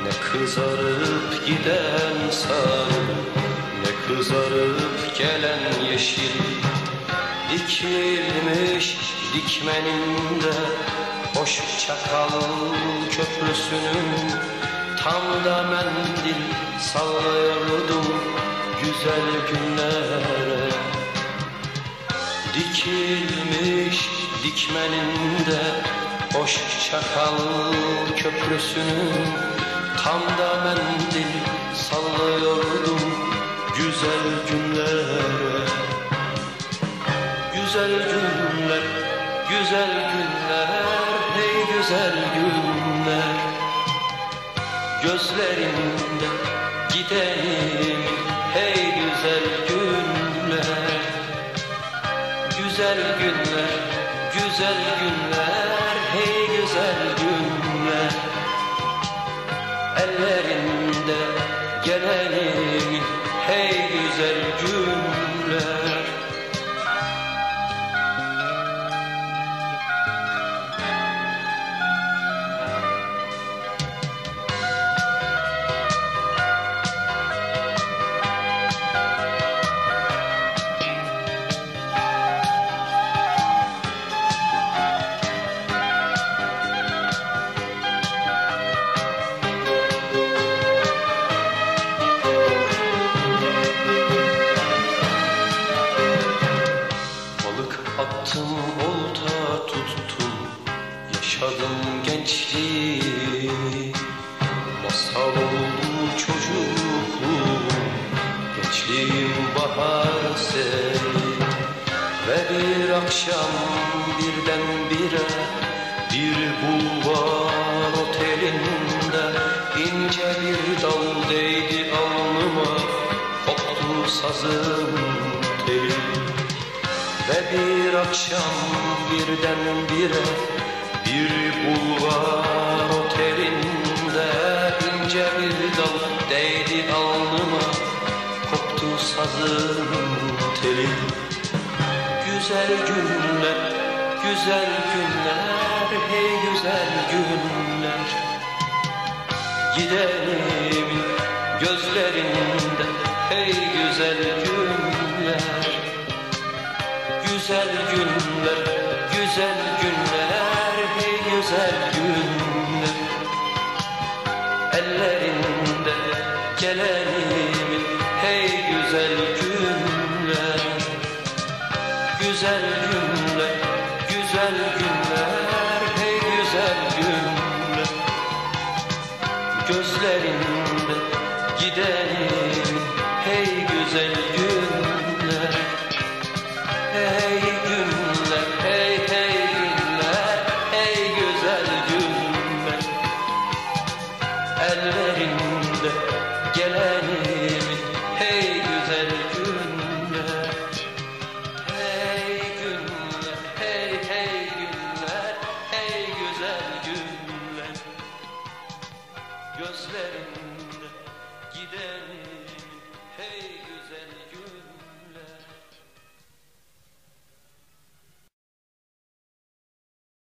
Kızarıp giden sarı, ne kızarıp gelen yeşil. Dikilmiş dikmeninde boş çakal köprüsünün, tam da mendil sallıyordum güzel günlere. Dikilmiş dikmeninde boş çakal köprüsünün, tam da mendil sallıyordum güzel günlere. Güzel günler, güzel günler, hey güzel günler. Gözlerinde gidenim, hey güzel günler. Güzel günler, güzel günler, hey güzel günler. Ellerinde gelenin, hey güzel günler. Attım, olta tuttum, yaşadım gençliği. Masal oldu çocukluğum, gençliğim bahar seli. Ve bir akşam birdenbire bir bulvar otelinde ince bir dal değdi alnıma, koptu sazın teli. Ve bir akşam birdenbire bir bulvar otelinde ince bir dal değdi alnıma, koptu sazın teli. Güzel günler, güzel günler, hey güzel günler. Gidelim gözlerinde, hey güzel günler. Güzel günler, güzel günler, hey güzel günler. Ellerinde gelenim, hey güzel günler. Güzel günler, güzel günler, hey güzel günler. Gözlerinde gidenim, hey güzel günler. Hey günler, hey hey günler, hey güzel günler. Ellerinde gelenim,